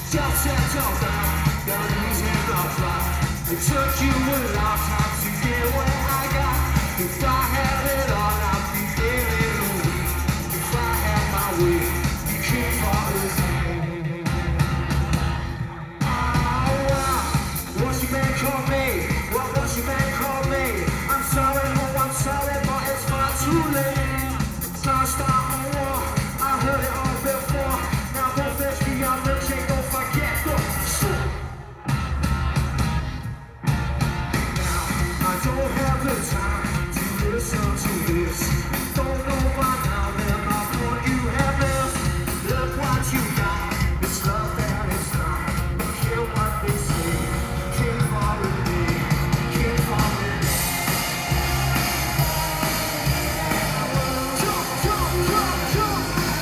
Just settle down, you're losing the plot. It took you a lifetime to get what I got. If I had it all, I'd be feeling weak. If I had my way, you can't fall asleep. Oh, wow. What's your man call me? What's your man call me? I'm sorry, oh, I'm sorry, but it's far too late. Can't start a war, I heard it all before. Now go fetch me on the chain, don't forget the shit. Now, I don't have the time to listen to this. Don't know by now that I thought you had this. Look what you got, it's love that is not. Hear what they say, can't follow me, can't follow me. Jump, jump, jump, jump.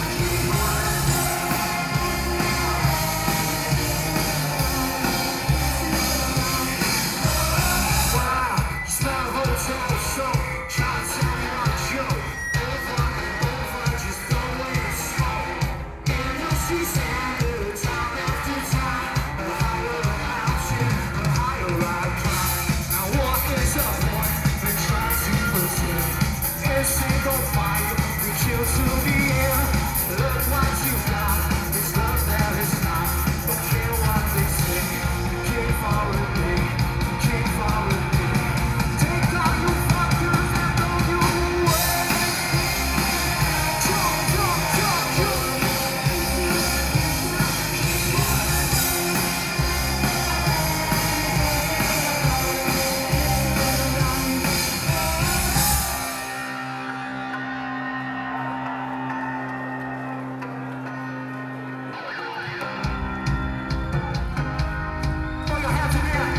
Wow, smell hotel soap, try to tell me my joke. Over and over, just throwing the smoke. Industry standard, time after time. The higher the mountain, the higher I climb. Now what is the point in trying to pretend? This ain't gon' fire, we kill to the end. Look what you got, it's love that is not. Don't care what they say, you can't follow me, you can't follow me. Take all you fuckers and throw you away. Jump, jump, jump, jump. Throw your hands in the air.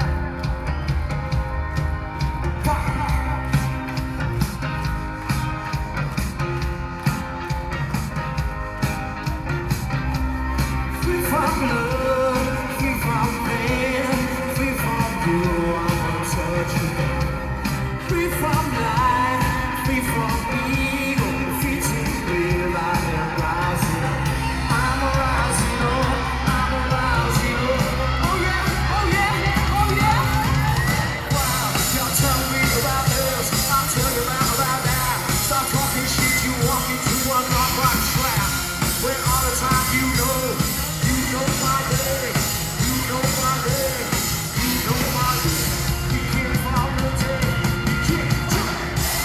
Free from love, free from pain, free from you, I'm untouchable. Free from life, free from ego, free to live, I am rising up. I'm rising up, I'm rising up. Oh yeah, oh yeah, oh yeah. Wow, y'all tell me about this, I'll tell you about that. Stop talking shit, you walk into a knock-right trap. When all the time you know my way, you know my way, you know my way. You can't fall the day, you can't jump.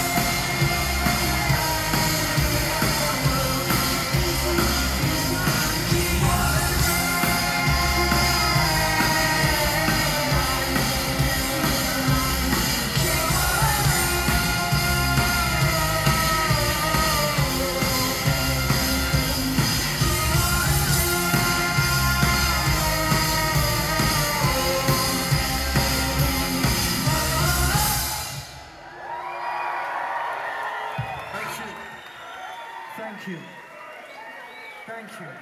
Thank you. Thank you. Thank you.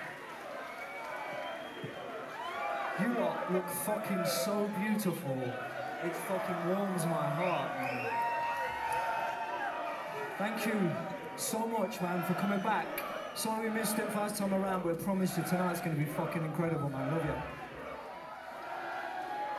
You lot look fucking so beautiful. It fucking warms my heart, man. Thank you so much, man, for coming back. Sorry we missed it first time around, but I promise you tonight's gonna be fucking incredible, man. Love you.